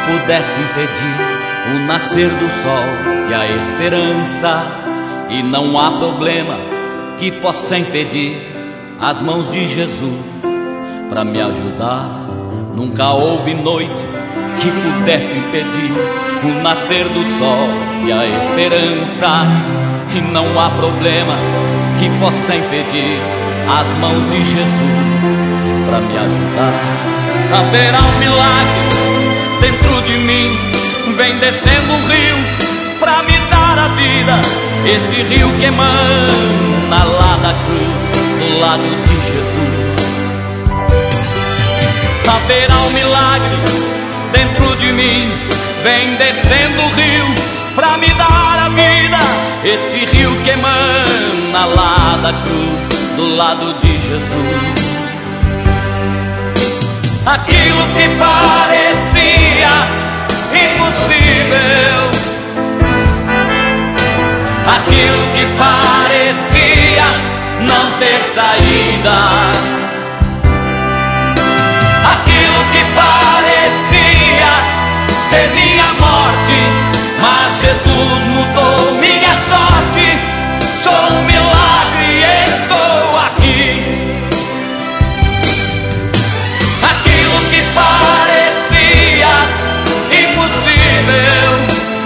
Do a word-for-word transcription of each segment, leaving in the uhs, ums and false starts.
pudesse impedir o nascer do sol e a esperança. E não há problema que possa impedir as mãos de Jesus para me ajudar. Nunca houve noite que pudesse impedir o nascer do sol e a esperança. E não há problema que possa impedir as mãos de Jesus para me ajudar. Haverá um milagre dentro de mim, vem descendo um rio pra me dar a vida. Este rio que emana lá da cruz, do lado de Jesus. Haverá um milagre dentro de mim, vem descendo o rio pra me dar a vida. Este rio que emana lá da cruz, do lado de Jesus. Aquilo que parecia impossível, aquilo que parecia não ter saída, aquilo que parecia ser minha morte, mas Jesus mudou minha sorte. Sou um milagre e estou aqui. Aquilo que parecia impossível,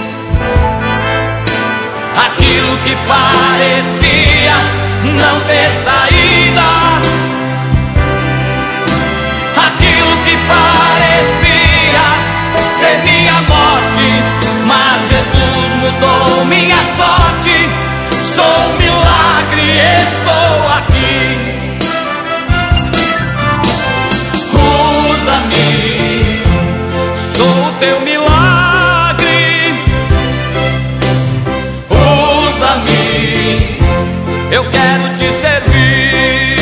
aquilo que parecia não ter saída, aquilo que parecia ser minha morte, mas Jesus mudou minha sorte. Sou um milagre, estou aqui. Usa-me, sou o teu milagre. Usa-me, eu quero te servir.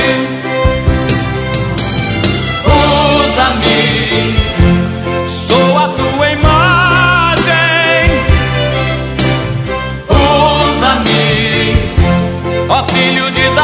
Usa-me, sou a tua imagem. Usa-me, ó Filho de Deus.